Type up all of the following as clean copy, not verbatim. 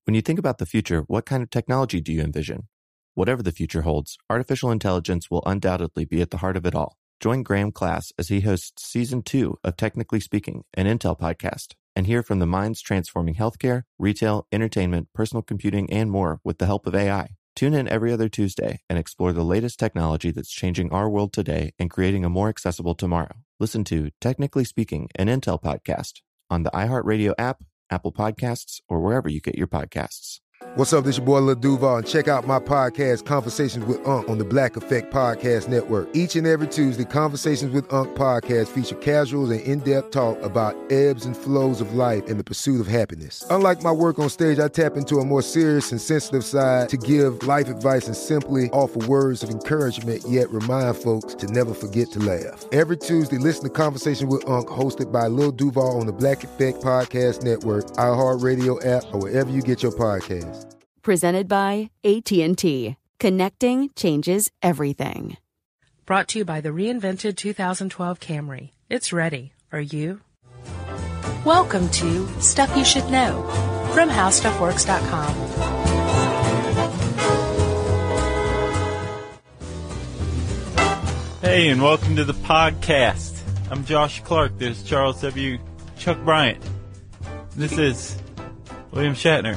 When you think about the future, what kind of technology do you envision? Whatever the future holds, artificial intelligence will undoubtedly be at the heart of it all. Join Graham Class as he hosts Season 2 of Technically Speaking, an Intel podcast, and hear from the minds transforming healthcare, retail, entertainment, personal computing, and more with the help of AI. Tune in every other Tuesday and explore the latest technology that's changing our world today and creating a more accessible tomorrow. Listen to Technically Speaking, an Intel podcast on the iHeartRadio app, Apple Podcasts, or wherever you get your podcasts. What's up, this your boy Lil Duval, and check out my podcast, Conversations with Unc, on the Black Effect Podcast Network. Each and every Tuesday, Conversations with Unc podcast feature casuals and in-depth talk about ebbs and flows of life and the pursuit of happiness. Unlike my work on stage, I tap into a more serious and sensitive side to give life advice and simply offer words of encouragement, yet remind folks to never forget to laugh. Every Tuesday, listen to Conversations with Unc, hosted by Lil Duval on the Black Effect Podcast Network, iHeartRadio app, or wherever you get your podcasts. Presented by AT&T. Connecting changes everything. Brought to you by the reinvented 2012 Camry. It's ready. Are you? Welcome to Stuff You Should Know from HowStuffWorks.com. Hey, and welcome to the podcast. I'm Josh Clark. There's Charles W. Chuck Bryant. This is William Shatner.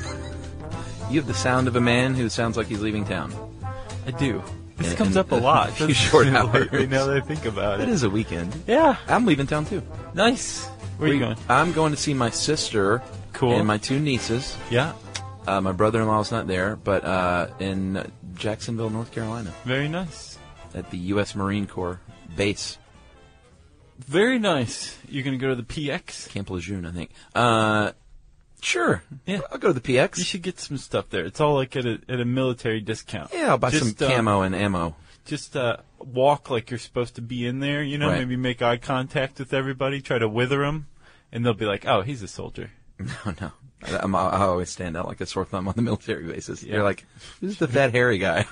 You have the sound of a man who sounds like he's leaving town. I do. This comes up a lot. Few short hours. Now that I think about it. It is a weekend. Yeah. I'm leaving town too. Nice. Where are you going? I'm going to see my sister. Cool. And my two nieces. Yeah. My brother-in-law's not there, but in Jacksonville, North Carolina. Very nice. At the U.S. Marine Corps base. Very nice. You're going to go to the PX? Camp Lejeune, I think. Sure. Yeah. I'll go to the PX. You should get some stuff there. It's all like at a military discount. Yeah, I'll buy some camo and ammo. Just walk like you're supposed to be in there, you know, Right. Maybe make eye contact with everybody, try to wither them, and they'll be like, oh, he's a soldier. No. I always stand out like a sore thumb on the military bases. Yeah. They're like, who's the fat hairy guy?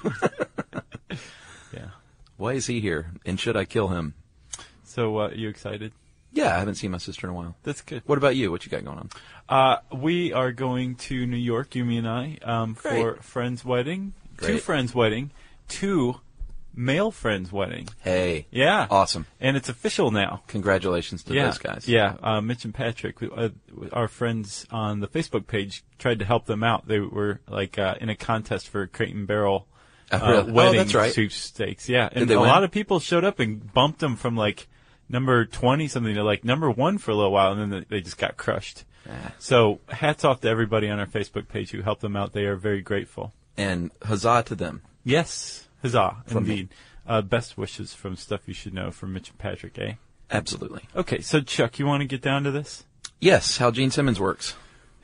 Yeah. Why is he here? And should I kill him? So, are you excited? Yeah, I haven't seen my sister in a while. That's good. What about you? What you got going on? We are going to New York, Yumi and I, for a friend's wedding. Great. 2 friends' wedding. 2 male friends' wedding. Hey. Yeah. Awesome. And it's official now. Congratulations to those guys. Yeah. Mitch and Patrick, our friends on the Facebook page, tried to help them out. They were like in a contest for Crate and Barrel wedding that's right. sweepstakes. Yeah. And Did they a win? lot of people showed up and bumped them from like number 20 something to like number 1 for a little while, and then they just got crushed. So hats off to everybody on our Facebook page who helped them out. They are very grateful. And huzzah to them. Yes. Huzzah. From Indeed. Best wishes from Stuff You Should Know from Mitch and Patrick, eh? Absolutely. Okay, so Chuck, you want to get down to this? Yes, how Gene Simmons works.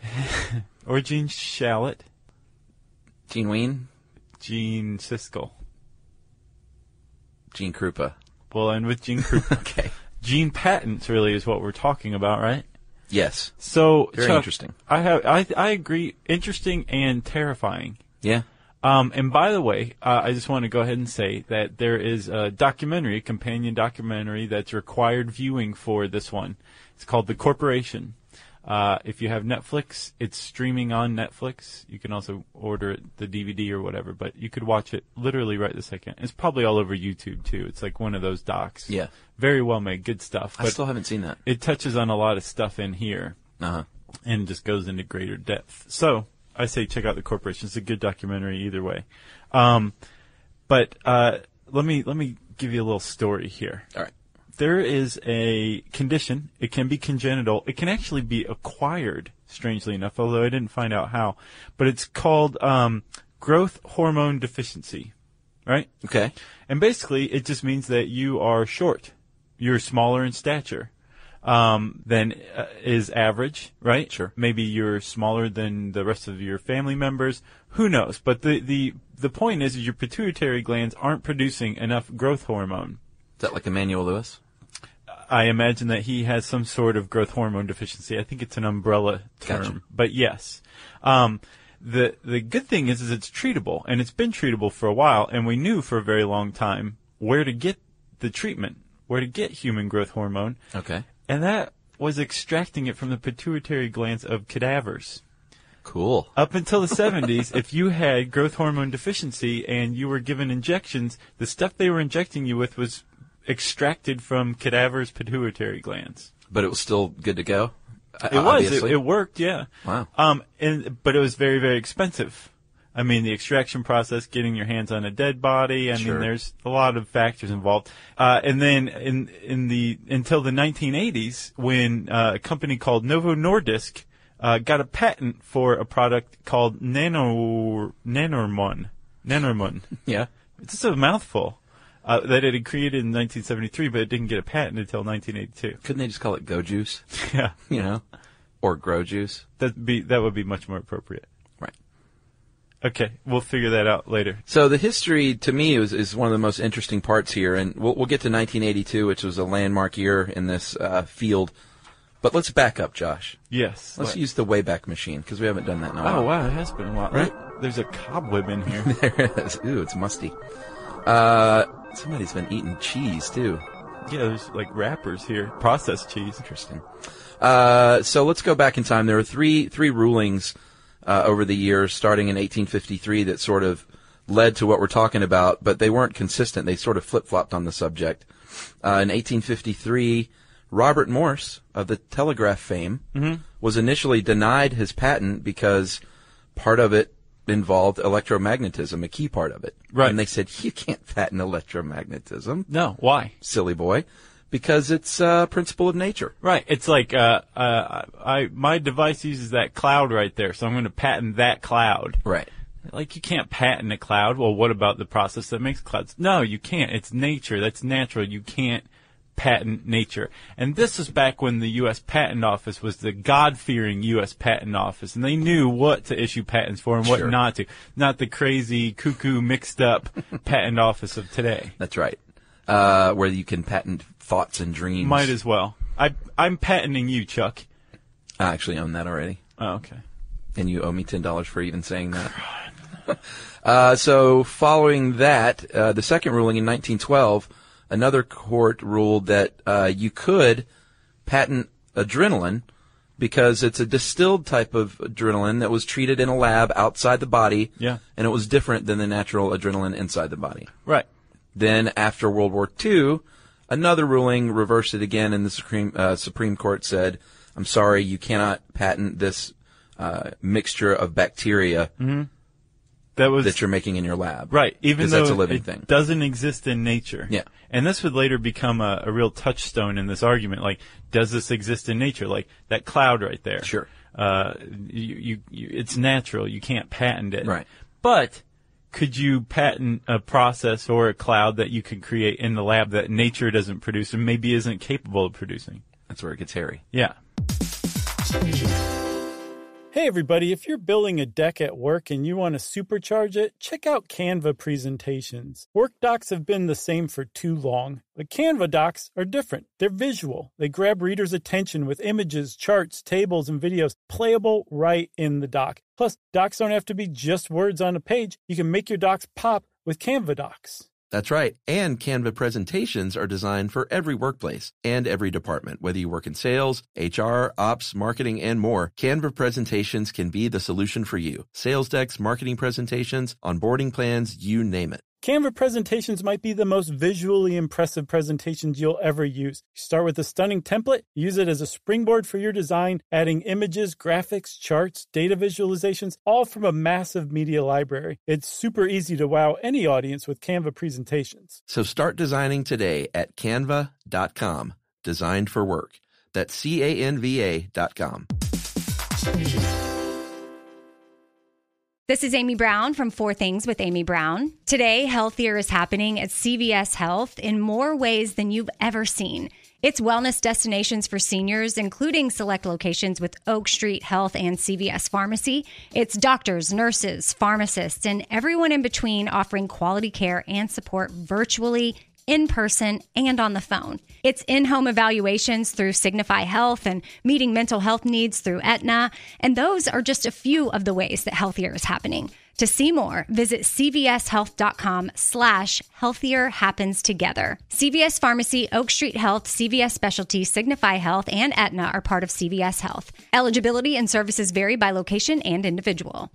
Or Gene Shalit? Gene Ween? Gene Siskel. Gene Krupa. Well, and with Gene Krupa. Okay. Gene patents really is what we're talking about, right? Yes. So, Very Chuck, interesting. I agree. Interesting and terrifying. Yeah. And by the way, I just want to go ahead and say that there is a documentary, a companion documentary that's required viewing for this one. It's called The Corporation. If you have Netflix, it's streaming on Netflix. You can also order it, the DVD or whatever, but you could watch it literally right this second. It's probably all over YouTube too. It's like one of those docs. Yeah. Very well made, good stuff. I still haven't seen that. It touches on a lot of stuff in here. Uh-huh. And just goes into greater depth. So I say check out The Corporation. It's a good documentary either way. But let me give you a little story here. All right. There is a condition. It can be congenital. It can actually be acquired, strangely enough, although I didn't find out how. But it's called growth hormone deficiency, right? Okay. And basically, it just means that you are short. You're smaller in stature than is average, right? Sure. Maybe you're smaller than the rest of your family members. Who knows? But the point is your pituitary glands aren't producing enough growth hormone. Is that like Emmanuel Lewis? I imagine that he has some sort of growth hormone deficiency. I think it's an umbrella term. Gotcha. But yes. The good thing is it's treatable, and it's been treatable for a while, and we knew for a very long time where to get the treatment, where to get human growth hormone. Okay. And that was extracting it from the pituitary glands of cadavers. Cool. Up until the 70s, if you had growth hormone deficiency and you were given injections, the stuff they were injecting you with was extracted from cadavers' pituitary glands. But it was still good to go? It worked, yeah. Wow. But it was very, very expensive. I mean, the extraction process, getting your hands on a dead body. I mean, there's a lot of factors involved. And then until the 1980s, when a company called Novo Nordisk got a patent for a product called Nanormon. Yeah. It's just a mouthful. That it had created in 1973, but it didn't get a patent until 1982. Couldn't they just call it Go Juice? Yeah. Or Grow Juice? That would be much more appropriate. Right. Okay, we'll figure that out later. So the history, to me, is one of the most interesting parts here, and we'll get to 1982, which was a landmark year in this field. But let's back up, Josh. Yes. Let's use the Wayback Machine, because we haven't done that in a while. Oh, wow, it has been a while. Right? There's a cobweb in here. There is. Ooh, it's musty. Somebody's been eating cheese, too. Yeah, there's like wrappers here. Processed cheese. Interesting. So let's go back in time. There were three rulings over the years, starting in 1853, that sort of led to what we're talking about, but they weren't consistent. They sort of flip-flopped on the subject. In 1853, Robert Morse, of the telegraph fame, was initially denied his patent because part of it involved electromagnetism, a key part of it. Right. And they said, you can't patent electromagnetism. No, why? Silly boy. Because it's a principle of nature. Right. It's like my device uses that cloud right there, so I'm going to patent that cloud. Right. Like, you can't patent a cloud. Well, what about the process that makes clouds? No, you can't. It's nature. That's natural. You can't patent nature. And this was back when the U.S. Patent Office was the God-fearing U.S. Patent Office, and they knew what to issue patents for and what not to. Not the crazy, cuckoo, mixed-up Patent Office of today. That's right. Where you can patent thoughts and dreams. Might as well. I'm patenting you, Chuck. I actually own that already. Oh, okay. And you owe me $10 for even saying that. So following that, the second ruling in 1912, another court ruled that you could patent adrenaline because it's a distilled type of adrenaline that was treated in a lab outside the body. Yeah. And it was different than the natural adrenaline inside the body. Right. Then after World War II, another ruling reversed it again, and the Supreme Court said, I'm sorry, you cannot patent this mixture of bacteria that you're making in your lab. Right, even though that's a living thing. Doesn't exist in nature. Yeah. And this would later become a real touchstone in this argument. Like, does this exist in nature? Like, that cloud right there. Sure. It's natural. You can't patent it. Right. But could you patent a process or a cloud that you can create in the lab that nature doesn't produce and maybe isn't capable of producing? That's where it gets hairy. Yeah. Hey everybody, if you're building a deck at work and you want to supercharge it, check out Canva presentations. Work docs have been the same for too long, but Canva docs are different. They're visual. They grab readers' attention with images, charts, tables, and videos playable right in the doc. Plus, docs don't have to be just words on a page. You can make your docs pop with Canva docs. That's right. And Canva presentations are designed for every workplace and every department. Whether you work in sales, HR, ops, marketing, and more, Canva presentations can be the solution for you. Sales decks, marketing presentations, onboarding plans, you name it. Canva presentations might be the most visually impressive presentations you'll ever use. You start with a stunning template, use it as a springboard for your design, adding images, graphics, charts, data visualizations, all from a massive media library. It's super easy to wow any audience with Canva presentations. So start designing today at canva.com. Designed for work. That's CANVA.com. This is Amy Brown from 4 Things with Amy Brown. Today, healthier is happening at CVS Health in more ways than you've ever seen. It's wellness destinations for seniors, including select locations with Oak Street Health and CVS Pharmacy. It's doctors, nurses, pharmacists, and everyone in between offering quality care and support virtually in person and on the phone. It's in-home evaluations through Signify Health and meeting mental health needs through Aetna. And those are just a few of the ways that Healthier is happening. To see more, visit cvshealth.com/healthier happens together. CVS Pharmacy, Oak Street Health, CVS Specialty, Signify Health, and Aetna are part of CVS Health. Eligibility and services vary by location and individual.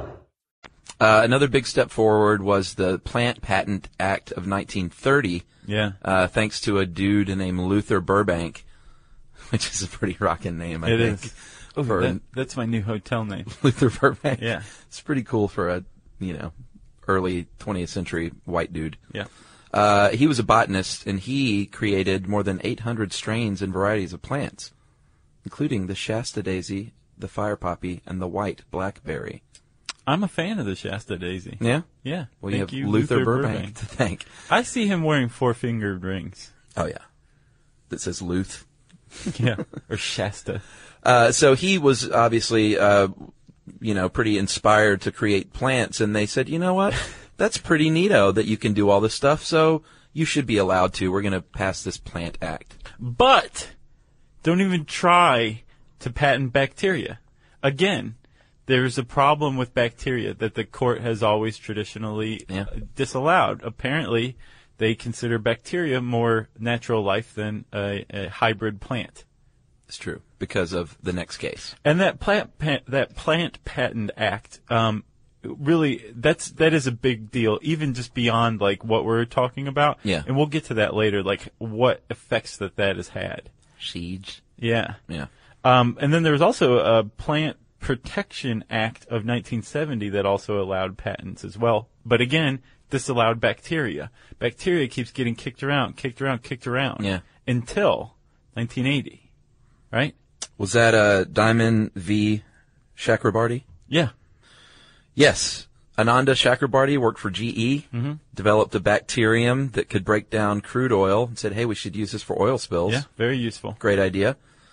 Another big step forward was the Plant Patent Act of 1930. Yeah. Thanks to a dude named Luther Burbank, which is a pretty rockin' name, I think. It is. That's my new hotel name. Luther Burbank. Yeah. It's pretty cool for a, early 20th century white dude. Yeah. He was a botanist, and he created more than 800 strains and varieties of plants, including the Shasta daisy, the fire poppy, and the white blackberry. I'm a fan of the Shasta daisy. Yeah? Yeah. Well, you have Luther Burbank to thank. I see him wearing 4-fingered rings. Oh, yeah. That says Luth. Yeah. Or Shasta. So he was obviously, pretty inspired to create plants, and they said, you know what? That's pretty neato that you can do all this stuff, so you should be allowed to. We're going to pass this Plant Act. But don't even try to patent bacteria. Again, there's a problem with bacteria that the court has always traditionally disallowed. Apparently, they consider bacteria more natural life than a hybrid plant. It's true, because of the next case. And that Plant Patent Act, really, that is a big deal, even just beyond like what we're talking about. Yeah. And we'll get to that later, like what effects that has had. Siege. Yeah. Yeah. And then there was also a Plant Protection Act of 1970 that also allowed patents as well. But again, disallowed bacteria. Bacteria keeps getting kicked around. Yeah. Until 1980. Right? Was that Diamond v. Chakrabarty? Yeah. Yes. Ananda Chakrabarty worked for GE, developed a bacterium that could break down crude oil, and said, hey, we should use this for oil spills. Yeah, very useful. Great idea.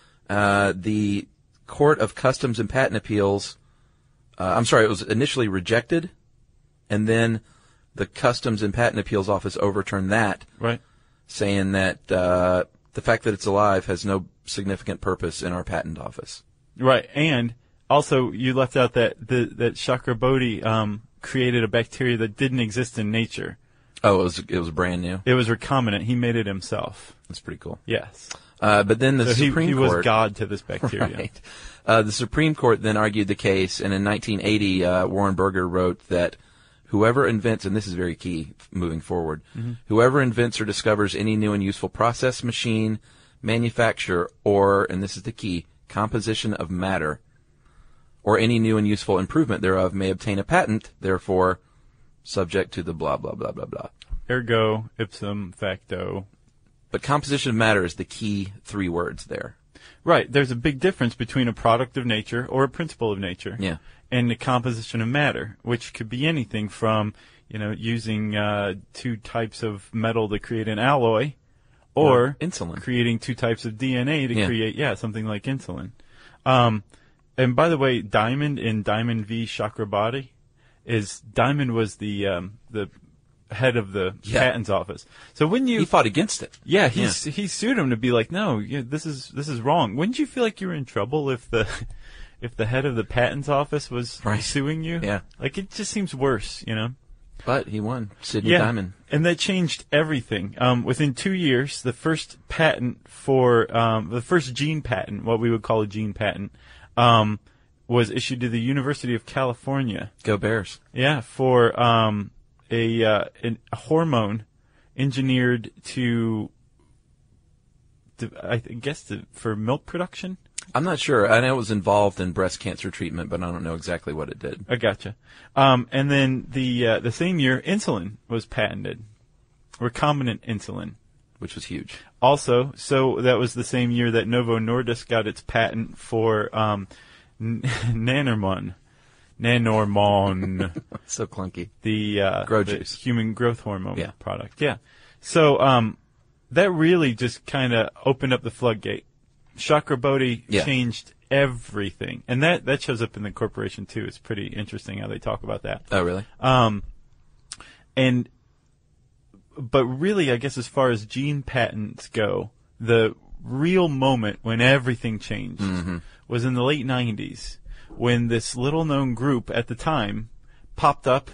The Court of Customs and Patent Appeals, it was initially rejected, and then the Customs and Patent Appeals Office overturned that, right, saying that the fact that it's alive has no significant purpose in our patent office. Right, and also you left out that Chakrabarty created a bacteria that didn't exist in nature. Oh, it was brand new? It was recombinant. He made it himself. That's pretty cool. Yes. But then the Supreme Court... He was God to this bacteria. Right. The Supreme Court then argued the case, and in 1980, Warren Burger wrote that whoever invents, and this is very key moving forward, whoever invents or discovers any new and useful process, machine, manufacture, or, and this is the key, composition of matter, or any new and useful improvement thereof may obtain a patent, therefore, subject to the blah, blah, blah, blah, blah. Ergo, ipsum facto. But composition of matter is the key 3 words there. Right. There's a big difference between a product of nature or a principle of nature and the composition of matter, which could be anything from, using 2 types of metal to create an alloy or insulin. Creating 2 types of DNA to create, something like insulin. And by the way, Diamond in Diamond v. Chakrabarty Diamond was the head of the patents office. So when he fought against it. Yeah, he sued him to be like, no, this is wrong. Wouldn't you feel like you were in trouble if the head of the patents office was suing you? Yeah. Like it just seems worse, But he won. Sidney Diamond. And that changed everything. Within 2 years, the first patent for the first gene patent, what we would call a gene patent, was issued to the University of California. Go Bears. Yeah, for a hormone engineered for milk production. I'm not sure. I know it was involved in breast cancer treatment, but I don't know exactly what it did. I gotcha. And then the same year, insulin was patented, recombinant insulin, which was huge. Also, so that was the same year that Novo Nordisk got its patent for Nanormon. So clunky. The Grow juice. Human growth hormone product. Yeah. So that really just kind of opened up the floodgate. Chakrabarty changed everything. And that shows up in the corporation too. It's pretty interesting how they talk about that. Oh, really? And But really, I guess as far as gene patents go, the real moment when everything changed was in the late 90s, when this little-known group at the time popped up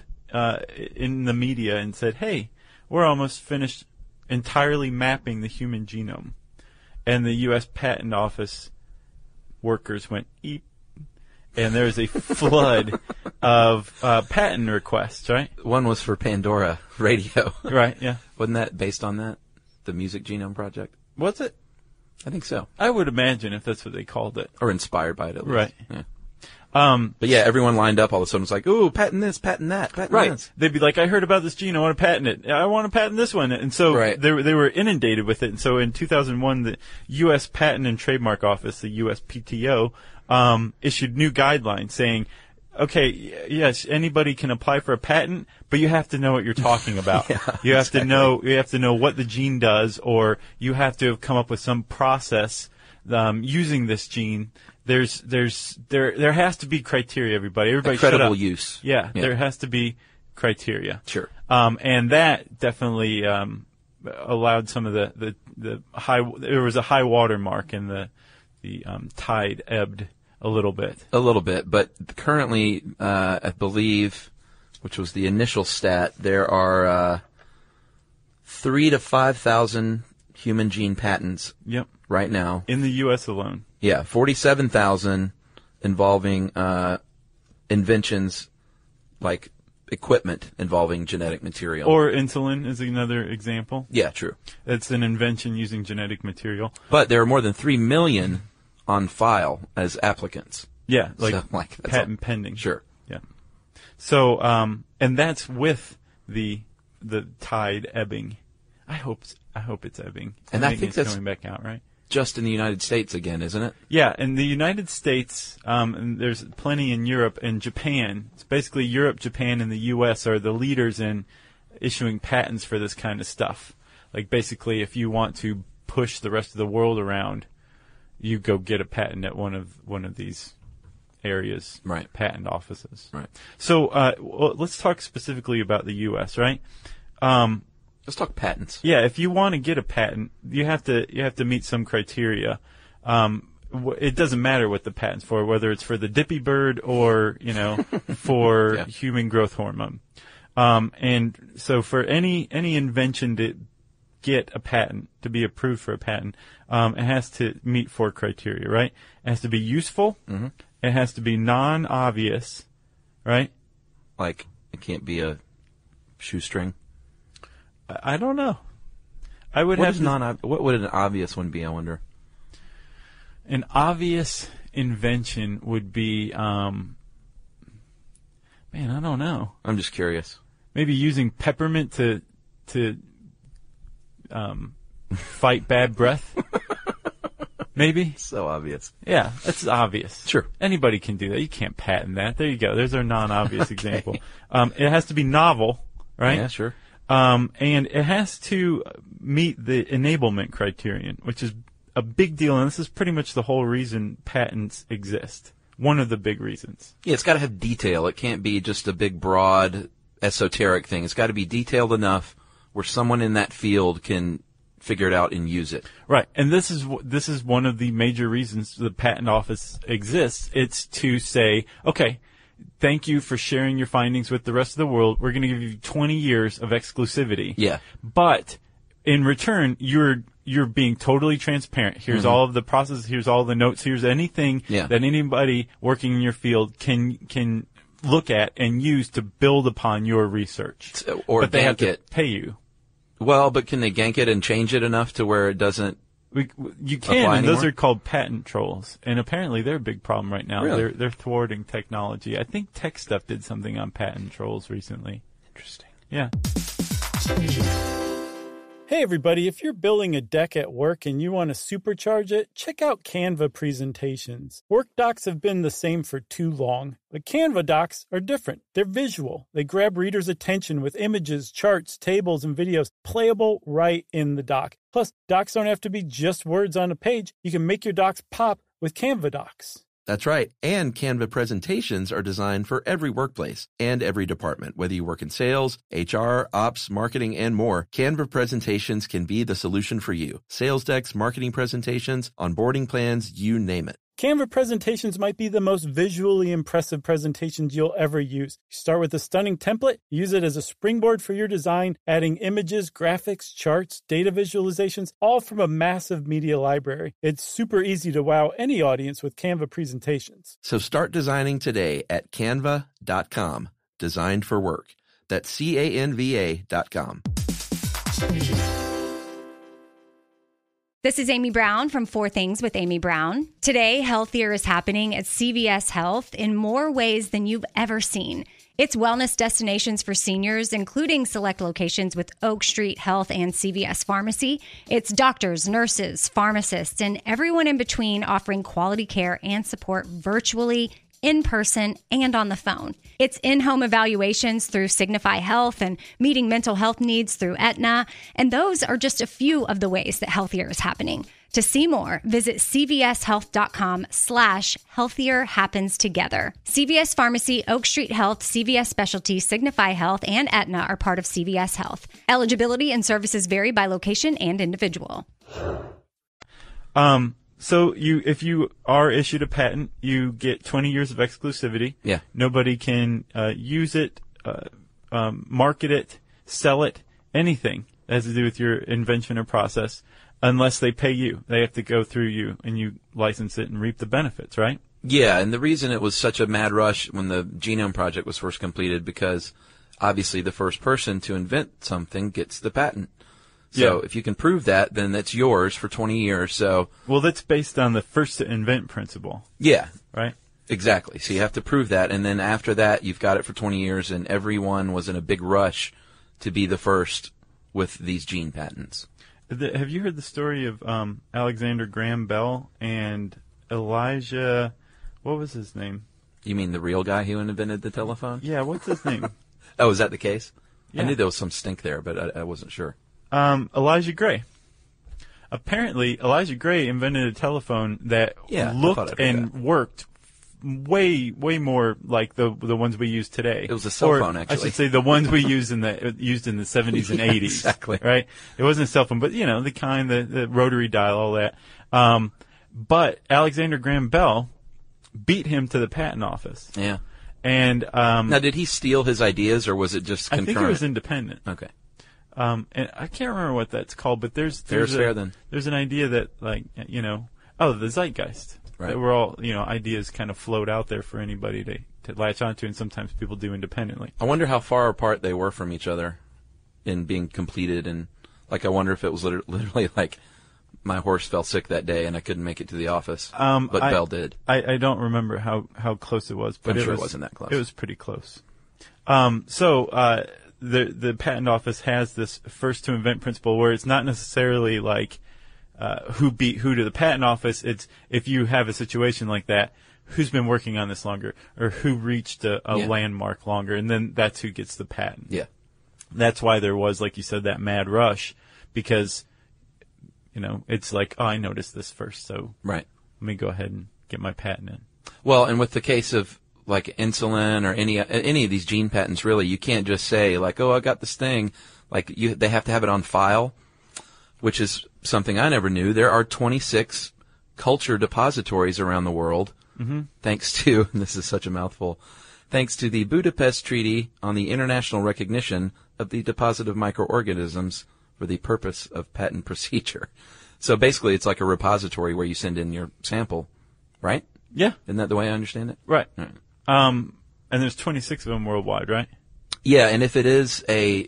in the media and said, hey, we're almost finished entirely mapping the human genome. And the U.S. Patent Office workers went, eep. And there was a flood of patent requests, right? One was for Pandora Radio. Right, yeah. Wasn't that based on that? The Music Genome Project? Was it? I think so. I would imagine if that's what they called it. Or inspired by it, at least. Right. Yeah. But yeah, everyone lined up all of a sudden was like, ooh, patent this, patent that, patent this. They'd be like, I heard about this gene, I want to patent it. I want to patent this one. And so they were inundated with it. And so in 2001, the U.S. Patent and Trademark Office, the USPTO, issued new guidelines saying, okay, yes, anybody can apply for a patent, but you have to know what you're talking about. You have to know what the gene does, or you have to have come up with some process using this gene. There has to be criteria, everybody. Everybody credible use. Yeah, there has to be criteria. Sure. And that definitely allowed some of the high. There was a high water mark, and the tide ebbed a little bit. A little bit, but currently, I believe, which was the initial stat, there are 3,000 to 5,000 human gene patents. Yep. Right now in the U.S. alone. Yeah, 47,000 involving inventions like equipment involving genetic material. Or insulin is another example. Yeah, true. It's an invention using genetic material. But there are more than 3 million on file as applicants. Yeah, like, so, patent pending. Sure. Yeah. So, and that's with the tide ebbing. I hope it's ebbing. And I think it's that's coming back out, right? Just in the United States again, isn't it? Yeah, in the United States, and there's plenty in Europe and Japan. It's basically Europe, Japan, and the U.S. are the leaders in issuing patents for this kind of stuff. Like basically, if you want to push the rest of the world around, you go get a patent at one of these areas, right? Patent offices, right? So, well, let's talk specifically about the U.S., right? Let's talk patents. Yeah, if you want to get a patent, you have to meet some criteria. It doesn't matter what the patent's for, whether it's for the dippy bird or for human growth hormone. And so for any invention to get a patent, to be approved for a patent, it has to meet 4 criteria, right? It has to be useful. Mm-hmm. It has to be non-obvious, right? Like it can't be a shoestring. I don't know. I would what would an obvious one be, I wonder? An obvious invention would be, man, I don't know. I'm just curious. Maybe using peppermint to fight bad breath. Maybe. So obvious. Yeah, that's obvious. Sure. Anybody can do that. You can't patent that. There you go. There's our non-obvious example. It has to be novel, right? Yeah, sure. And it has to meet the enablement criterion, which is a big deal, and this is pretty much the whole reason patents exist. One of the big reasons. Yeah, it's got to have detail. It can't be just a big, broad, esoteric thing. It's got to be detailed enough where someone in that field can figure it out and use it. Right, and this is one of the major reasons the patent office exists. It's to say, okay, thank you for sharing your findings with the rest of the world. We're going to give you 20 years of exclusivity. Yeah. But in return, you're being totally transparent. Here's all of the process. Here's all the notes. Here's anything that anybody working in your field can look at and use to build upon your research. Or but they have gank to pay you. Well, but can they gank it and change it enough to where it doesn't? You can, and those are called patent trolls, and apparently they're a big problem right now. Really? They're thwarting technology. I think Tech Stuff did something on patent trolls recently. Interesting. Yeah. Hey everybody, if you're building a deck at work and you want to supercharge it, check out Canva presentations. Work docs have been the same for too long, but Canva docs are different. They're visual. They grab readers' attention with images, charts, tables, and videos playable right in the doc. Plus, docs don't have to be just words on a page. You can make your docs pop with Canva docs. That's right. And Canva presentations are designed for every workplace and every department. Whether you work in sales, HR, ops, marketing, and more, Canva presentations can be the solution for you. Sales decks, marketing presentations, onboarding plans, you name it. Canva presentations might be the most visually impressive presentations you'll ever use. You start with a stunning template, use it as a springboard for your design, adding images, graphics, charts, data visualizations, all from a massive media library. It's super easy to wow any audience with Canva presentations. So start designing today at canva.com. Designed for work. That's canva.com. This is Amy Brown from 4 Things with Amy Brown. Today, healthier is happening at CVS Health in more ways than you've ever seen. It's wellness destinations for seniors, including select locations with Oak Street Health and CVS Pharmacy. It's doctors, nurses, pharmacists, and everyone in between offering quality care and support virtually, in person, and on the phone. It's in-home evaluations through Signify Health and meeting mental health needs through Aetna. And those are just a few of the ways that healthier is happening. To see more, visit cvshealth.com/healthier happens together. CVS Pharmacy, Oak Street Health, CVS Specialty, Signify Health, and Aetna are part of CVS Health. Eligibility and services vary by location and individual. So if you are issued a patent, you get 20 years of exclusivity. Yeah. Nobody can use it, market it, sell it, anything that has to do with your invention or process, unless they pay you. They have to go through you, and you license it and reap the benefits, right? Yeah, and the reason it was such a mad rush when the Genome Project was first completed, because obviously the first person to invent something gets the patent. So if you can prove that, then that's yours for 20 years. So that's based on the first to invent principle. Yeah. Right? Exactly. So you have to prove that, and then after that, you've got it for 20 years, and everyone was in a big rush to be the first with these gene patents. Have you heard the story of Alexander Graham Bell and Elijah, what was his name? You mean the real guy who invented the telephone? Yeah, what's his name? Oh, is that the case? Yeah. I knew there was some stink there, but I wasn't sure. Elijah Gray. Apparently, Elijah Gray invented a telephone that looked and worked way more like the ones we use today. It was a cell phone, actually. I should say the ones we used in the 70s and 80s. Exactly. Right? It wasn't a cell phone, but the kind, the rotary dial, all that. But Alexander Graham Bell beat him to the patent office. Yeah. And now, did he steal his ideas, or was it just concurrent? I think it was independent. Okay. And I can't remember what that's called, but there's an idea that, the zeitgeist. Right. That we're all, ideas kind of float out there for anybody to latch onto, and sometimes people do independently. I wonder how far apart they were from each other in being completed, and I wonder if it was literally like my horse fell sick that day and I couldn't make it to the office, but Bell did. I don't remember how close it was, but I'm sure it wasn't that close. It was pretty close. The patent office has this first to invent principle where it's not necessarily like who beat who to the patent office. It's if you have a situation like that, who's been working on this longer, or who reached a landmark longer, and then that's who gets the patent. Yeah. That's why there was, like you said, that mad rush, because it's like, I noticed this first, so right. Let me go ahead and get my patent in. Well, and with the case of like insulin or any of these gene patents, really, you can't just say like, oh, I got this thing. They have to have it on file, which is something I never knew. There are 26 culture depositories around the world, thanks to, and this is such a mouthful, thanks to the Budapest Treaty on the International Recognition of the Deposit of Microorganisms for the Purpose of Patent Procedure. So basically, it's like a repository where you send in your sample, right? Yeah. Isn't that the way I understand it? Right. And there's 26 of them worldwide, right? Yeah, and if it is a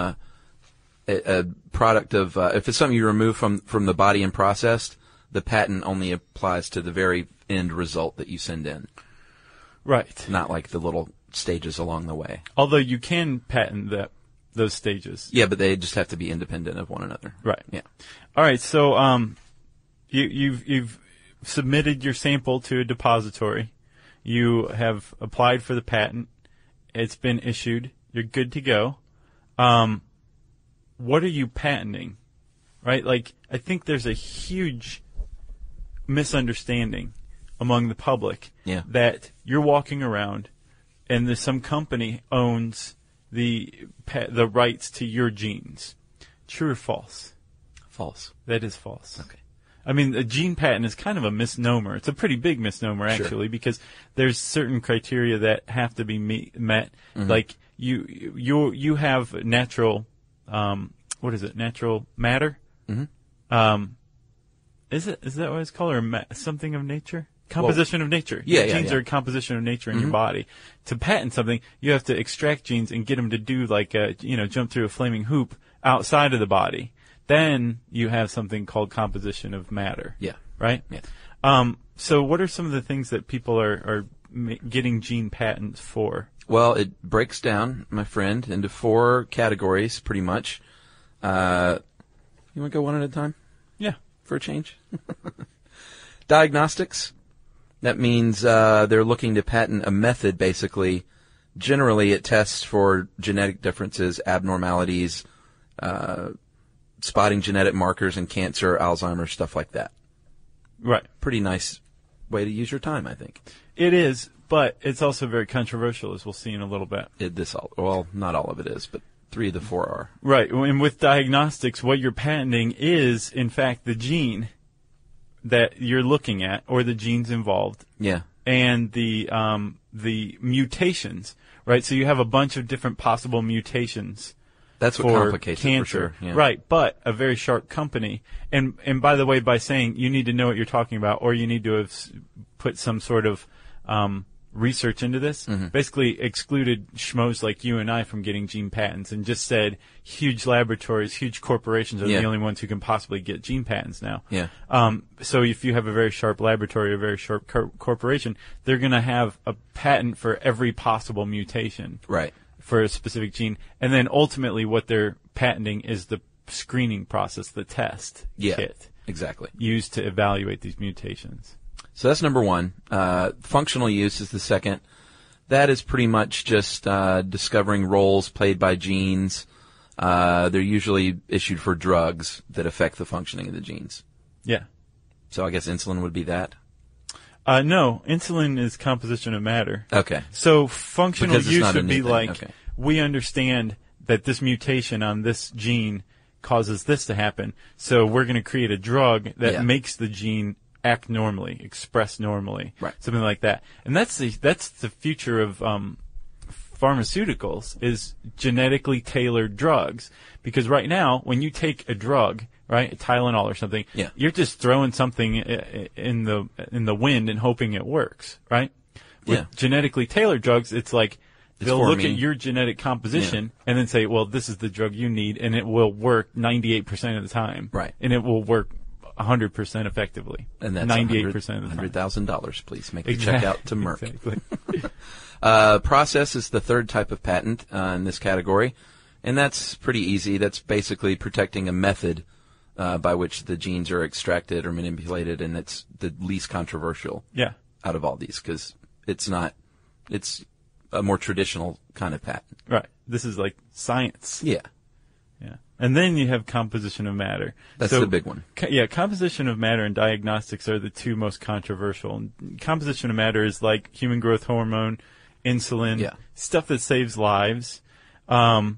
product of, if it's something you remove from the body and processed, the patent only applies to the very end result that you send in. Right. Not like the little stages along the way. Although you can patent those stages. Yeah, but they just have to be independent of one another. Right. Yeah. All right. So, you've submitted your sample to a depository. You have applied for the patent. It's been issued. You're good to go. What are you patenting? Right? I think there's a huge misunderstanding among the public that you're walking around and there's some company owns the rights to your genes. True or false? False. That is false. Okay. I mean, a gene patent is kind of a misnomer. It's a pretty big misnomer, actually, because there's certain criteria that have to be met. Mm-hmm. Like you have natural, what is it? Natural matter. Mm-hmm. Is that what it's called, or something of nature? Composition of nature. Genes are a composition of nature in your body. To patent something, you have to extract genes and get them to do jump through a flaming hoop outside of the body. Then you have something called composition of matter. Yeah. Right? Yeah. So what are some of the things that people are getting gene patents for? Well, it breaks down, my friend, into 4 categories, pretty much. You want to go one at a time? Yeah. For a change? Diagnostics. That means they're looking to patent a method, basically. Generally, it tests for genetic differences, abnormalities, spotting genetic markers in cancer, Alzheimer's, stuff like that. Right. Pretty nice way to use your time, I think. It is, but it's also very controversial, as we'll see in a little bit. Not all of it is, but 3 of the 4 are. Right. And with diagnostics, what you're patenting is, in fact, the gene that you're looking at, or the genes involved. Yeah. And the mutations, right? So you have a bunch of different possible mutations. That's what complicates cancer. It for sure. Yeah. Right, but a very sharp company. And by the way, by saying you need to know what you're talking about, or you need to have put some sort of research into this, basically excluded schmoes like you and I from getting gene patents, and just said huge laboratories, huge corporations are the only ones who can possibly get gene patents now. Yeah. So if you have a very sharp laboratory, a very sharp corporation, they're going to have a patent for every possible mutation. Right. For a specific gene, and then ultimately what they're patenting is the screening process, the test kit. Exactly. Used to evaluate these mutations. So that's number 1. Functional use is the second. That is pretty much just discovering roles played by genes. They're usually issued for drugs that affect the functioning of the genes. Yeah. So I guess insulin would be that? No, insulin is composition of matter. Okay. So functional use would be like, okay, we understand that this mutation on this gene causes this to happen, so we're going to create a drug that makes the gene act normally, express normally, right? Something like that. And that's the future of pharmaceuticals, is genetically tailored drugs. Because right now, when you take a drug, right, Tylenol or something, you're just throwing something in the wind and hoping it works, right? With genetically tailored drugs, it's like they'll look at your genetic composition and then say, well, this is the drug you need, and it will work 98% of the time, right? And it will work 100% effectively, and that's 98% of the time. $100,000, please make the check out to Merck. Exactly. Process is the third type of patent in this category, and that's pretty easy. That's basically protecting a method by which the genes are extracted or manipulated, and it's the least controversial out of all these, because it's a more traditional kind of patent. Right. This is like science. Yeah. Yeah. And then you have composition of matter. That's the big one. Composition of matter and diagnostics are the 2 most controversial. And composition of matter is like human growth hormone, insulin, stuff that saves lives. But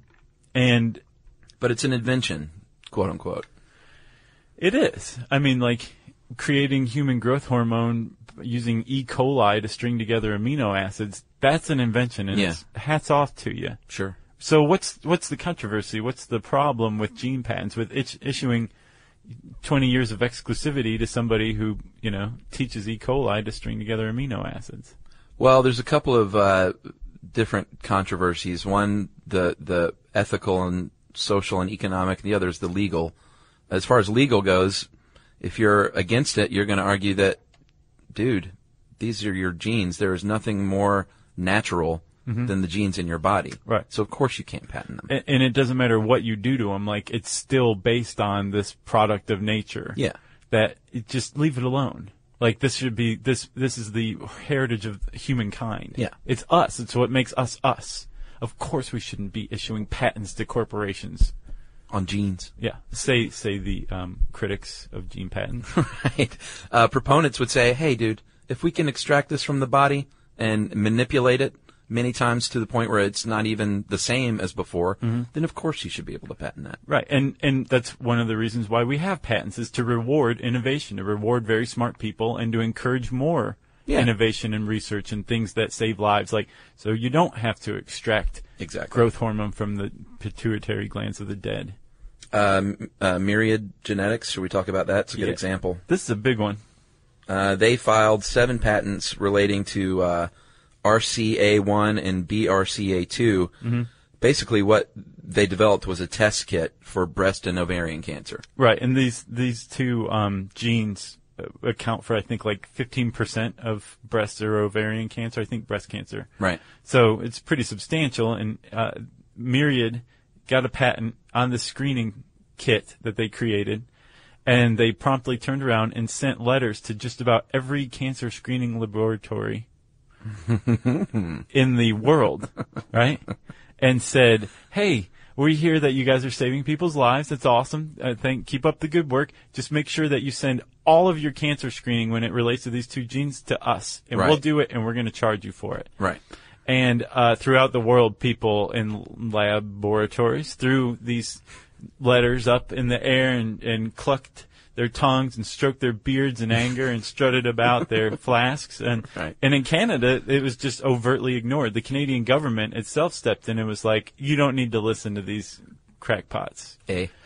it's an invention, quote unquote. It is. I mean, like creating human growth hormone using E. coli to string together amino acids, that's an invention, and it's hats off to you. Sure. So what's the controversy? What's the problem with gene patents, with issuing 20 years of exclusivity to somebody who, teaches E. coli to string together amino acids? Well, there's a couple of different controversies. One, the ethical and social and economic, and the other is the legal. As far as legal goes, if you're against it, you're going to argue that, dude, these are your genes. There is nothing more natural than the genes in your body. Right. So, of course, you can't patent them. And it doesn't matter what you do to them. Like, it's still based on this product of nature. Yeah. That just leave it alone. Like, this should be, this is the heritage of humankind. Yeah. It's us. It's what makes us us. Of course we shouldn't be issuing patents to corporations. On genes. Yeah. Say the critics of gene patents. Right. Proponents would say, hey, dude, if we can extract this from the body and manipulate it many times to the point where it's not even the same as before, then of course you should be able to patent that. Right, and that's one of the reasons why we have patents, is to reward innovation, to reward very smart people, and to encourage more innovation and research and things that save lives. Like, so you don't have to extract growth hormone from the pituitary glands of the dead. Myriad Genetics, should we talk about that? It's a good example. This is a big one. They filed 7 patents relating to RCA1 and BRCA2. Basically, what they developed was a test kit for breast and ovarian cancer. Right, and these two genes account for, I think, like 15% of breast or ovarian cancer. I think breast cancer. Right. So it's pretty substantial, and Myriad got a patent on the screening kit that they created, and they promptly turned around and sent letters to just about every cancer screening laboratory in the world, right? And said, hey, we hear that you guys are saving people's lives. That's awesome. Keep up the good work. Just make sure that you send all of your cancer screening when it relates to these two genes to us, and we'll do it, and we're going to charge you for it. Right. And throughout the world, people in laboratories threw these letters up in the air and clucked their tongues and stroked their beards in anger and strutted about their flasks. And in Canada, it was just overtly ignored. The Canadian government itself stepped in and was like, you don't need to listen to these crackpots.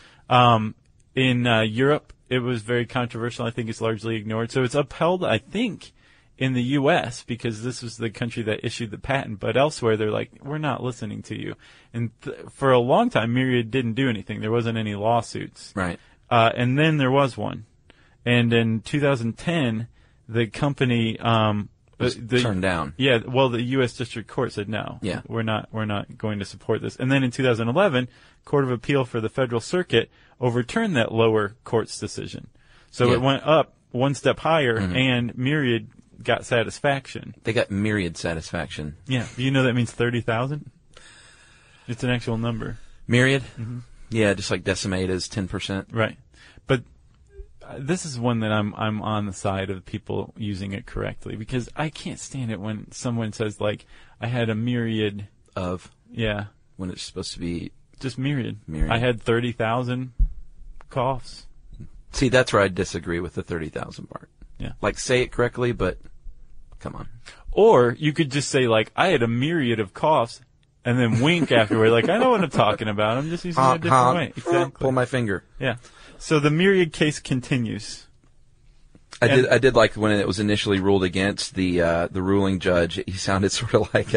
In Europe, it was very controversial. I think it's largely ignored. So it's upheld, I think, in the U.S., because this was the country that issued the patent. But elsewhere, they're like, we're not listening to you. And for a long time, Myriad didn't do anything. There wasn't any lawsuits. Right. And then there was one. And in 2010, the company turned down. Yeah, well, the U.S. District Court said no. Yeah. We're not going to support this. And then in 2011, Court of Appeal for the Federal Circuit overturned that lower court's decision. So it went up one step higher, and Myriad got satisfaction. They got Myriad satisfaction. Yeah. Do you know that means 30,000? It's an actual number. Myriad? Yeah, just like Decimate is 10%. Right. But this is one that I'm on the side of people using it correctly, because I can't stand it when someone says, like, I had a myriad of. Yeah. When it's supposed to be just myriad. Myriad. I had 30,000 coughs. See, that's where I disagree with the 30,000 part. Yeah. Like, say it correctly, but come on. Or you could just say, like, I had a myriad of coughs, and then wink afterward, like, I know what I'm talking about. I'm just using it a different way. Exactly. Pull my finger. Yeah. So the Myriad case continues. I did like when it was initially ruled against the ruling judge. He sounded sort of like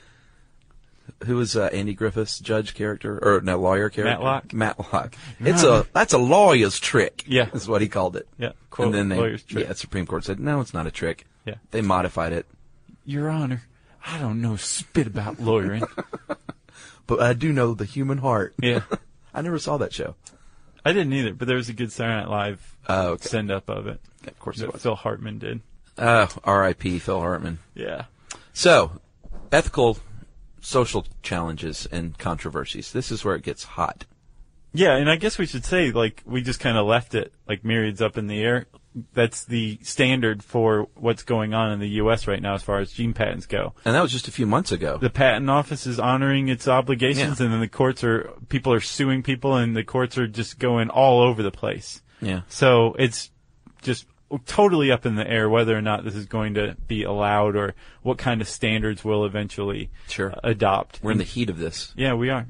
who was Andy Griffith's judge character, or no, lawyer character? Matlock. That's a lawyer's trick. Yeah, is what he called it. Yeah, quote, and then lawyer's trick. Yeah, Supreme Court said no, it's not a trick. Yeah, they modified it. Your Honor, I don't know spit about lawyering, but I do know the human heart. Yeah, I never saw that show. I didn't either, but there was a good Saturday Night Live send up of it. Yeah, of course, that Phil Hartman did. R.I.P. Phil Hartman. Yeah. So, ethical, social challenges and controversies. This is where it gets hot. Yeah, and I guess we should say, like, we just kind of left it, like, myriads up in the air. That's the standard for what's going on in the U.S. right now as far as gene patents go. And that was just a few months ago. The patent office is honoring its obligations, and then people are suing people, and the courts are just going all over the place. Yeah. So it's just totally up in the air whether or not this is going to be allowed, or what kind of standards we'll eventually adopt. We're in the heat of this. Yeah, we are.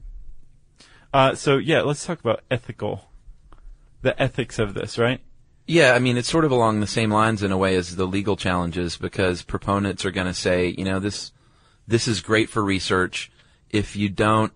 So let's talk about the ethics of this, right? Yeah, I mean, it's sort of along the same lines in a way as the legal challenges, because proponents are going to say, this is great for research. If you don't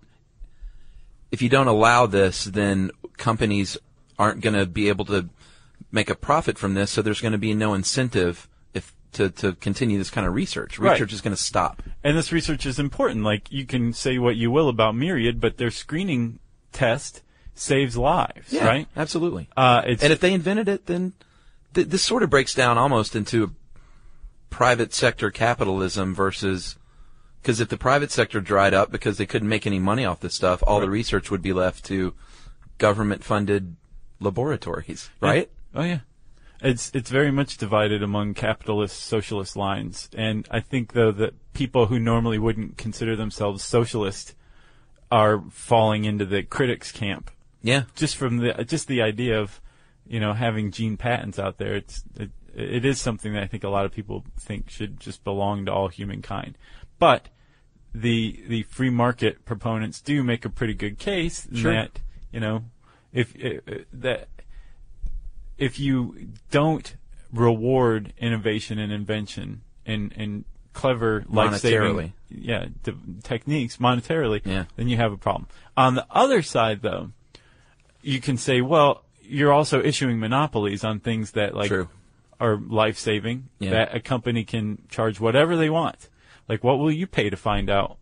allow this, then companies aren't going to be able to make a profit from this, so there's going to be no incentive to continue this kind of research. Research is going to stop. And this research is important. Like, you can say what you will about Myriad, but their screening test saves lives, right? Absolutely. And if they invented it, then this sort of breaks down almost into private sector capitalism versus, because if the private sector dried up because they couldn't make any money off this stuff, all the research would be left to government-funded laboratories, right? Oh, yeah. It's very much divided among capitalist, socialist lines. And I think, though, that people who normally wouldn't consider themselves socialist are falling into the critics camp. Yeah. Just from the idea of, having gene patents out there. It is something that I think a lot of people think should just belong to all humankind. But the free market proponents do make a pretty good case that, if you don't reward innovation and invention and clever life-saving techniques monetarily, then you have a problem. On the other side, though, you can say, well, you're also issuing monopolies on things that are life-saving, that a company can charge whatever they want. Like, what will you pay to find out,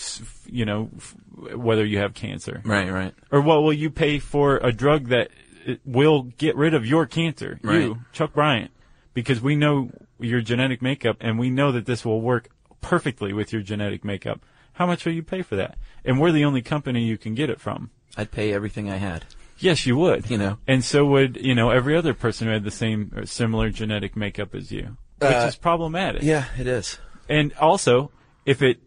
whether you have cancer? Right. Or what will you pay for a drug that will get rid of your cancer? Right. You, Chuck Bryant, because we know your genetic makeup and we know that this will work perfectly with your genetic makeup. How much will you pay for that? And we're the only company you can get it from. I'd pay everything I had. Yes, you would. And so would, every other person who had the same or similar genetic makeup as you, which is problematic. Yeah, it is. And also, if it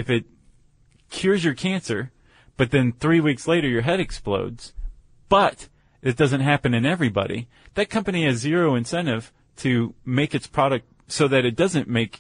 cures your cancer, but then 3 weeks later your head explodes, but it doesn't happen in everybody, that company has zero incentive to make its product so that it doesn't make,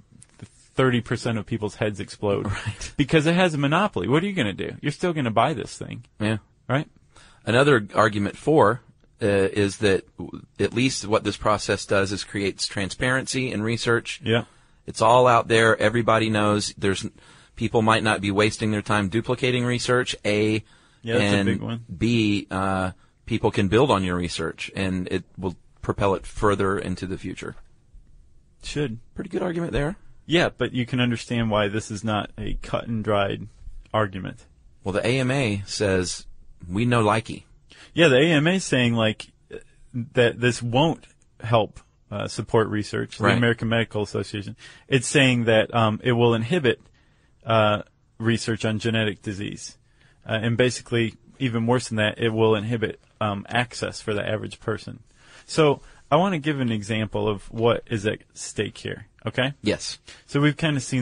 30% of people's heads explode. Right. Because it has a monopoly. What are you going to do? You're still going to buy this thing. Yeah. Right? Another argument for is that at least what this process does is creates transparency in research. Yeah. It's all out there. Everybody knows. People might not be wasting their time duplicating research, A. Yeah, that's and a big one. B, people can build on your research, and it will propel it further into the future. Should. Pretty good argument there. Yeah, but you can understand why this is not a cut and dried argument. Well, the AMA says we know likey. Yeah, the AMA is saying that this won't help support research. Right. The American Medical Association. It's saying that it will inhibit research on genetic disease, and basically, even worse than that, it will inhibit access for the average person. So I want to give an example of what is at stake here. Okay? Yes. So we've kind of seen,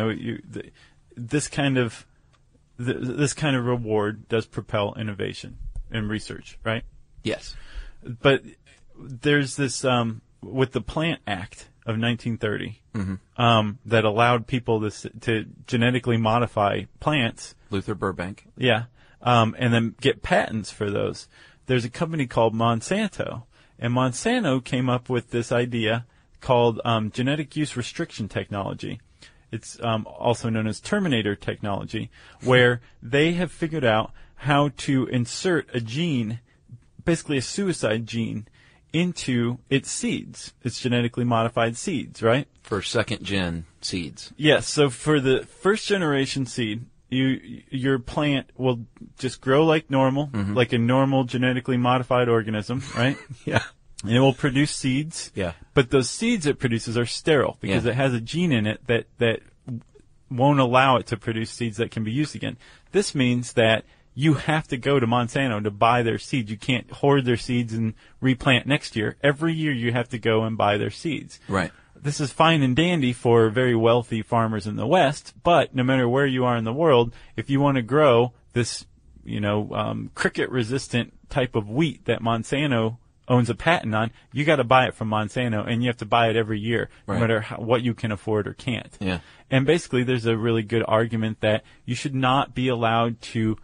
this kind of reward does propel innovation and research, right? Yes. But there's this with the Plant Act of 1930 that allowed people to genetically modify plants. Luther Burbank. Yeah. And then get patents for those. There's a company called Monsanto, and Monsanto came up with this idea called genetic use restriction technology. It's also known as Terminator technology, where they have figured out how to insert a gene, basically a suicide gene, into its seeds, its genetically modified seeds, right? For second-gen seeds. Yes, so for the first-generation seed, your plant will just grow like normal, like a normal genetically modified organism, right? Yeah. And it will produce seeds. Yeah. But those seeds it produces are sterile because it has a gene in it that won't allow it to produce seeds that can be used again. This means that you have to go to Monsanto to buy their seeds. You can't hoard their seeds and replant next year. Every year you have to go and buy their seeds. Right. This is fine and dandy for very wealthy farmers in the West, but no matter where you are in the world, if you want to grow this, cricket-resistant type of wheat that Monsanto owns a patent on, you got to buy it from Monsanto, and you have to buy it every year, no matter what you can afford or can't. Yeah. And basically, there's a really good argument that you should not be allowed to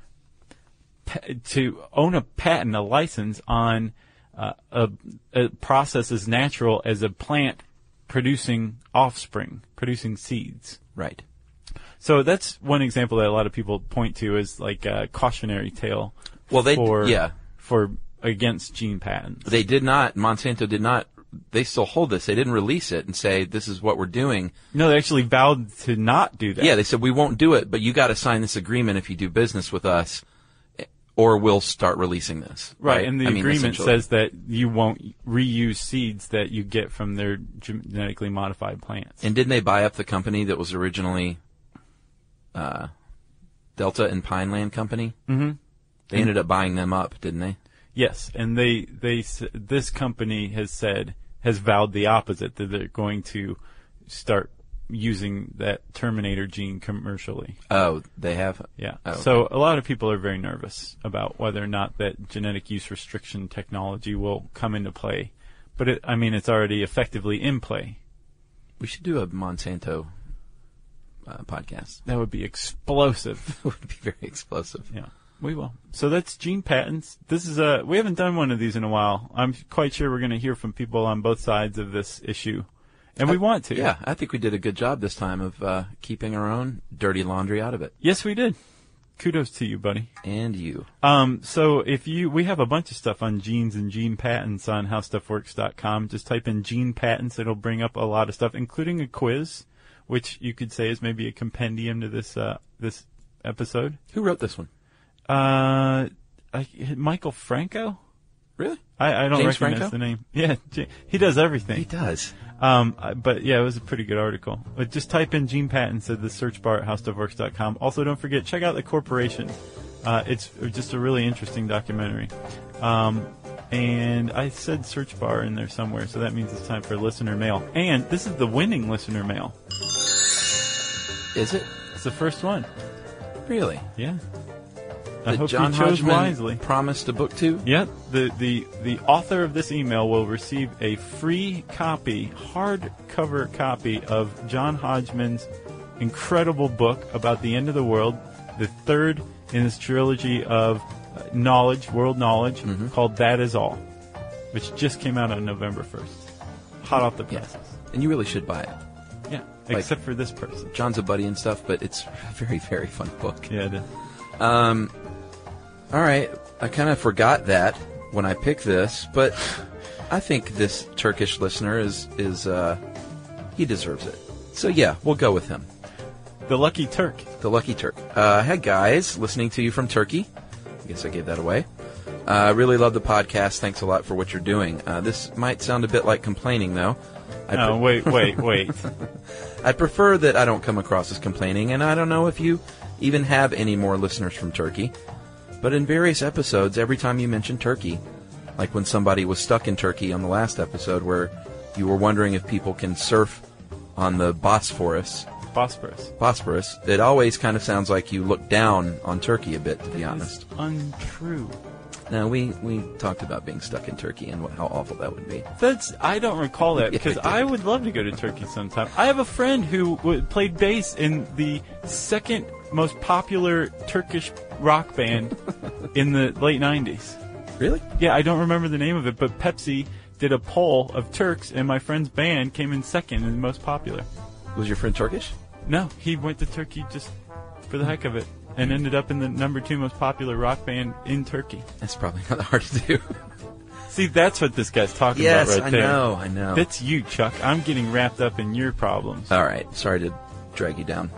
own a patent, a license on a process as natural as a plant producing offspring, producing seeds. Right. So that's one example that a lot of people point to as like a cautionary tale. Well, for against gene patents. They did not. Monsanto did not. They still hold this. They didn't release it and say this is what we're doing. No, they actually vowed to not do that. Yeah, they said we won't do it, but you got to sign this agreement if you do business with us, or we'll start releasing this. Right, and the agreement says that you won't reuse seeds that you get from their genetically modified plants. And didn't they buy up the company that was originally Delta and Pineland Company? Mm-hmm. They ended up buying them up, didn't they? Yes, and this company has said has vowed the opposite, that they're going to start using that Terminator gene commercially. Oh, they have? Yeah. Oh, so a lot of people are very nervous about whether or not that genetic use restriction technology will come into play. But it's already effectively in play. We should do a Monsanto podcast. That would be explosive. It would be very explosive. Yeah, we will. So that's gene patents. This is we haven't done one of these in a while. I'm quite sure we're going to hear from people on both sides of this issue. And we want to. Yeah, I think we did a good job this time of keeping our own dirty laundry out of it. Yes, we did. Kudos to you, buddy. And you. So we have a bunch of stuff on genes and gene patents on howstuffworks.com. Just type in gene patents. It'll bring up a lot of stuff, including a quiz, which you could say is maybe a compendium to this this episode. Who wrote this one? Michael Franco? Really? I don't James recognize Franco? the name. Yeah, he does everything. He does. But yeah, it was a pretty good article. But just type in gene patents at the search bar at howstuffworks.com. Also, don't forget, check out The Corporation. It's just a really interesting documentary. And I said search bar in there somewhere, so that means it's time for listener mail. And this is the winning listener mail. Is it? It's the first one. Really? Yeah. I hope John you chose Hodgman wisely. Promised a book too? Yeah, the author of this email will receive a free copy, hardcover copy of John Hodgman's incredible book about the end of the world, the third in his trilogy of world knowledge, called That Is All, which just came out on November 1st. Hot off the presses. Yeah. And you really should buy it. Yeah, except for this person. John's a buddy and stuff, but it's a very, very fun book. Yeah, it is. All right, I kind of forgot that when I picked this, but I think this Turkish listener is he deserves it. So yeah, we'll go with him. The Lucky Turk. The Lucky Turk. Hey guys, listening to you from Turkey. I guess I gave that away. Really love the podcast. Thanks a lot for what you're doing. This might sound a bit like complaining, though. Wait. I prefer that I don't come across as complaining, and I don't know if you even have any more listeners from Turkey. But in various episodes, every time you mention Turkey, like when somebody was stuck in Turkey on the last episode where you were wondering if people can surf on the Bosphorus, it always kind of sounds like you look down on Turkey a bit, to be honest. It's untrue. No, we talked about being stuck in Turkey and how awful that would be. I don't recall that, because I would love to go to Turkey sometime. I have a friend who played bass in the second most popular Turkish rock band in the late 90s. Really? Yeah, I don't remember the name of it, but Pepsi did a poll of Turks, and my friend's band came in second and most popular. Was your friend Turkish? No, he went to Turkey just for the heck of it, and ended up in the number 2 most popular rock band in Turkey. That's probably not hard to do. See, that's what this guy's talking about right there. Yes, I know. That's you, Chuck. I'm getting wrapped up in your problems. All right. Sorry to drag you down.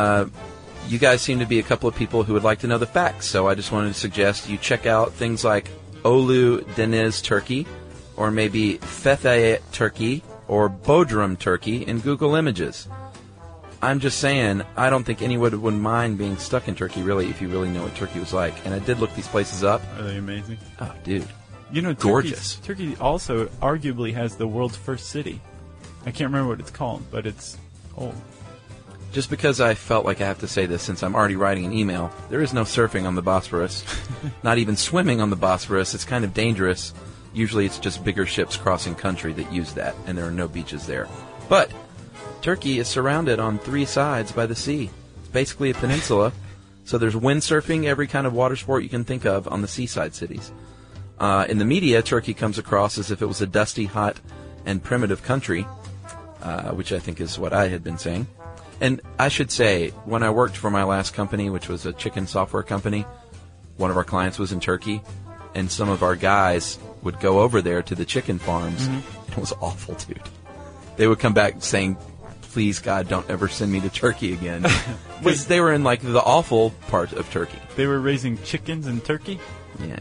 You guys seem to be a couple of people who would like to know the facts, so I just wanted to suggest you check out things like Ulu Deniz Turkey, or maybe Fethiye Turkey, or Bodrum Turkey in Google Images. I'm just saying, I don't think anyone would mind being stuck in Turkey, really, if you really know what Turkey was like. And I did look these places up. Are they amazing? Oh, dude. You know, gorgeous. Turkey also arguably has the world's first city. I can't remember what it's called, but it's old. Just because I felt like I have to say this since I'm already writing an email, there is no surfing on the Bosphorus. Not even swimming on the Bosphorus. It's kind of dangerous. Usually it's just bigger ships crossing country that use that, and there are no beaches there. But Turkey is surrounded on 3 sides by the sea. It's basically a peninsula, so there's windsurfing, every kind of water sport you can think of on the seaside cities. In the media, Turkey comes across as if it was a dusty, hot, and primitive country, which I think is what I had been saying. And I should say, when I worked for my last company, which was a chicken software company, one of our clients was in Turkey, and some of our guys would go over there to the chicken farms. It was awful, dude. They would come back saying, please, God, don't ever send me to Turkey again. Because they were in, like, the awful part of Turkey. They were raising chickens in Turkey? Yeah.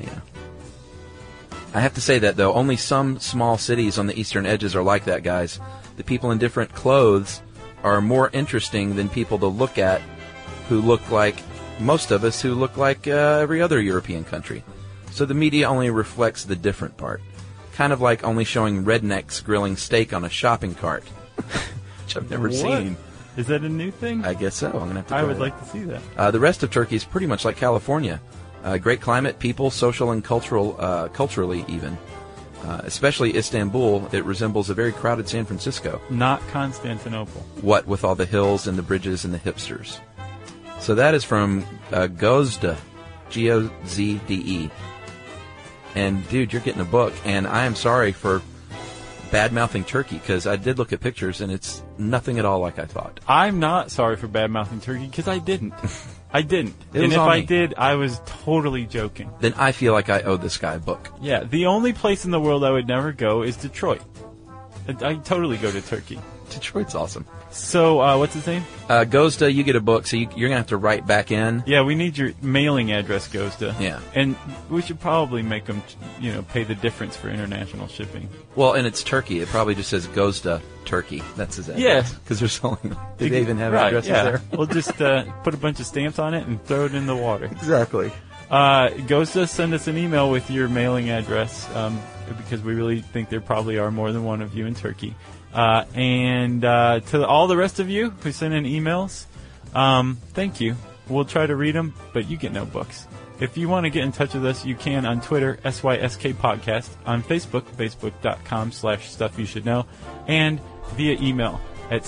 I have to say that, though, only some small cities on the eastern edges are like that, guys. The people in different clothes are more interesting than people to look at who look like most of us, who look like every other European country. So the media only reflects the different part. kind of like only showing rednecks grilling steak on a shopping cart, which I've never seen. Is that a new thing? I guess so. I'm gonna have to. I try would that. like to see that. The rest of Turkey is pretty much like California. Great climate, people, social and culturally even. Especially Istanbul, it resembles a very crowded San Francisco. Not Constantinople. What with all the hills and the bridges and the hipsters. So that is from Gozde, Gozde. And dude, you're getting a book, and I am sorry for bad-mouthing Turkey, because I did look at pictures, and it's nothing at all like I thought. I'm not sorry for bad-mouthing Turkey, because I didn't. I didn't. It and was if on I me. did, I was totally joking. Then I feel like I owe this guy a book. Yeah, the only place in the world I would never go is Detroit. I'd totally go to Turkey. Detroit's awesome. So, what's his name? Gozda, you get a book, so you're going to have to write back in. Yeah, we need your mailing address, Gozda. Yeah. And we should probably make them, pay the difference for international shipping. Well, and it's Turkey. It probably just says Gozda, Turkey. That's his address. Yeah. Because there's only... Do they even have right, addresses yeah. there? We'll just put a bunch of stamps on it and throw it in the water. Exactly. Gozda, send us an email with your mailing address, because we really think there probably are more than one of you in Turkey. And to all the rest of you who send in emails, thank you. We'll try to read them, but you get no books. If you want to get in touch with us, you can on Twitter, SYSK Podcast, on Facebook, facebook.com/StuffYouShouldKnow, and via email at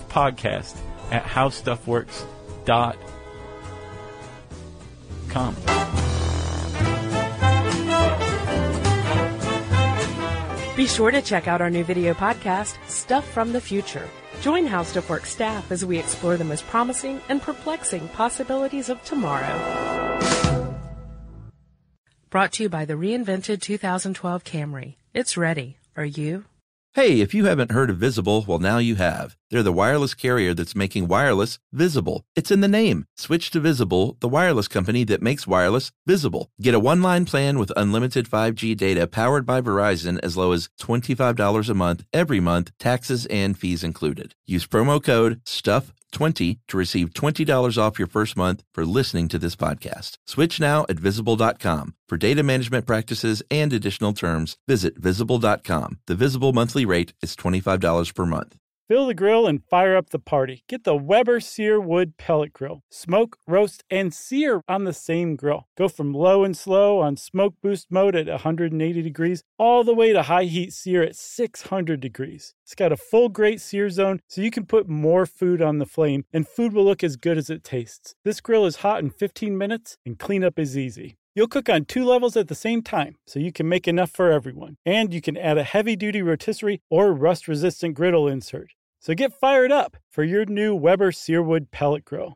stuffpodcast@howstuffworks.com. Be sure to check out our new video podcast, Stuff from the Future. Join How Stuff Works staff as we explore the most promising and perplexing possibilities of tomorrow. Brought to you by the reinvented 2012 Camry. It's ready. Are you? Hey, if you haven't heard of Visible, well, now you have. They're the wireless carrier that's making wireless visible. It's in the name. Switch to Visible, the wireless company that makes wireless visible. Get a one-line plan with unlimited 5G data powered by Verizon as low as $25 a month, every month, taxes and fees included. Use promo code STUFF20 to receive $20 off your first month for listening to this podcast. Switch now at Visible.com. For data management practices and additional terms, visit Visible.com. The Visible monthly rate is $25 per month. Fill the grill and fire up the party. Get the Weber Sear Wood Pellet Grill. Smoke, roast, and sear on the same grill. Go from low and slow on smoke boost mode at 180 degrees all the way to high heat sear at 600 degrees. It's got a full grate sear zone so you can put more food on the flame and food will look as good as it tastes. This grill is hot in 15 minutes and cleanup is easy. You'll cook on 2 levels at the same time, so you can make enough for everyone. And you can add a heavy-duty rotisserie or rust-resistant griddle insert. So get fired up for your new Weber Searwood Pellet Grill.